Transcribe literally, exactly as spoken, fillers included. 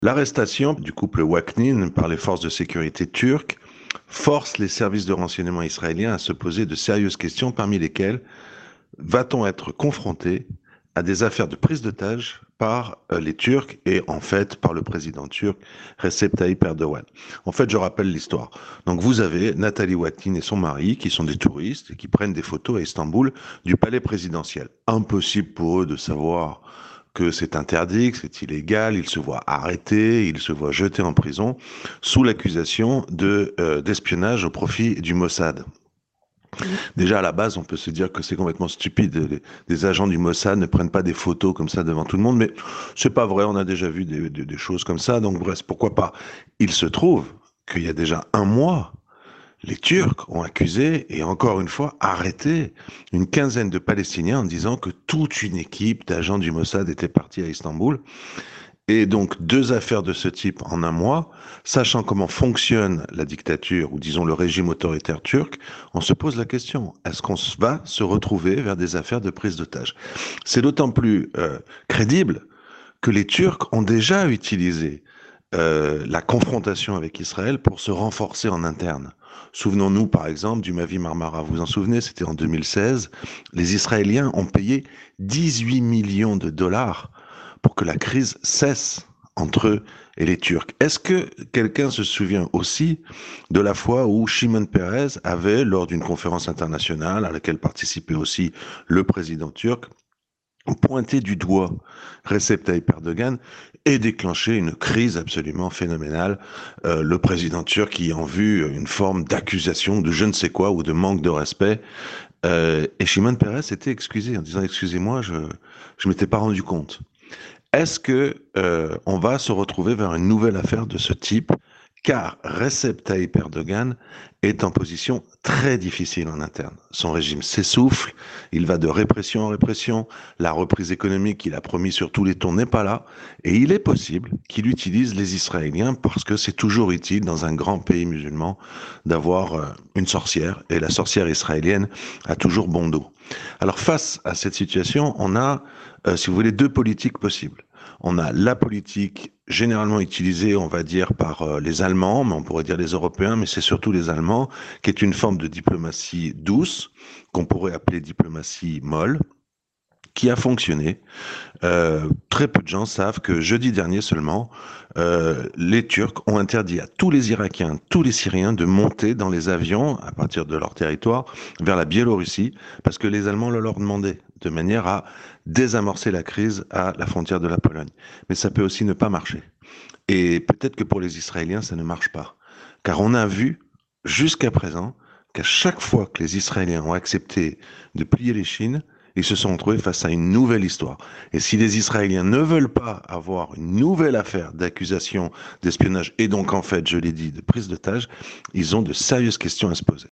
L'arrestation du couple Waknin par les forces de sécurité turques force les services de renseignement israéliens à se poser de sérieuses questions, parmi lesquelles va-t-on être confronté à des affaires de prise d'otages par euh, les Turcs et en fait par le président turc Recep Tayyip Erdogan. En fait, je rappelle l'histoire. Donc vous avez Nathalie Watine et son mari qui sont des touristes et qui prennent des photos à Istanbul du palais présidentiel. Impossible pour eux de savoir que c'est interdit, que c'est illégal, ils se voient arrêtés, ils se voient jetés en prison sous l'accusation de, euh, d'espionnage au profit du Mossad. Déjà, à la base, on peut se dire que c'est complètement stupide. Les, des agents du Mossad ne prennent pas des photos comme ça devant tout le monde, mais c'est pas vrai. On a déjà vu des, des, des choses comme ça. Donc, bref, pourquoi pas? Il se trouve qu'il y a déjà un mois, les Turcs ont accusé et encore une fois arrêté une quinzaine de Palestiniens en disant que toute une équipe d'agents du Mossad était partie à Istanbul. Et donc, deux affaires de ce type en un mois, sachant comment fonctionne la dictature, ou disons le régime autoritaire turc, on se pose la question, est-ce qu'on va se retrouver vers des affaires de prise d'otages? C'est d'autant plus euh, crédible que les Turcs ont déjà utilisé euh, la confrontation avec Israël pour se renforcer en interne. Souvenons-nous par exemple du Mavi Marmara, vous vous en souvenez, c'était en deux mille seize, les Israéliens ont payé dix-huit millions de dollars pour que la crise cesse entre eux et les Turcs. Est-ce que quelqu'un se souvient aussi de la fois où Shimon Peres avait, lors d'une conférence internationale à laquelle participait aussi le président turc, pointé du doigt Recep Tayyip Erdogan et déclenché une crise absolument phénoménale. Euh, le président turc y en vu une forme d'accusation de je ne sais quoi ou de manque de respect. Euh, et Shimon Peres s'était excusé en disant excusez-moi, je je m'étais pas rendu compte. Est-ce que euh, on va se retrouver vers une nouvelle affaire de ce type? Car Recep Tayyip Erdogan est en position très difficile en interne. Son régime s'essouffle, il va de répression en répression, la reprise économique qu'il a promis sur tous les tons n'est pas là, et il est possible qu'il utilise les Israéliens parce que c'est toujours utile dans un grand pays musulman d'avoir euh, une sorcière, et la sorcière israélienne a toujours bon dos. Alors face à cette situation, on a, euh, si vous voulez, deux politiques possibles. On a la politique généralement utilisée, on va dire, par euh, les Allemands, mais on pourrait dire les Européens, mais c'est surtout les Allemands, qui est une forme de diplomatie douce, qu'on pourrait appeler diplomatie molle, qui a fonctionné. Euh, très peu de gens savent que jeudi dernier seulement, euh, les Turcs ont interdit à tous les Irakiens, tous les Syriens de monter dans les avions à partir de leur territoire vers la Biélorussie parce que les Allemands le leur demandaient de manière à désamorcer la crise à la frontière de la Pologne. Mais ça peut aussi ne pas marcher. Et peut-être que pour les Israéliens, ça ne marche pas. Car on a vu jusqu'à présent qu'à chaque fois que les Israéliens ont accepté de plier les chines, ils se sont retrouvés face à une nouvelle histoire. Et si les Israéliens ne veulent pas avoir une nouvelle affaire d'accusation d'espionnage et donc en fait, je l'ai dit, de prise d'otage, ils ont de sérieuses questions à se poser.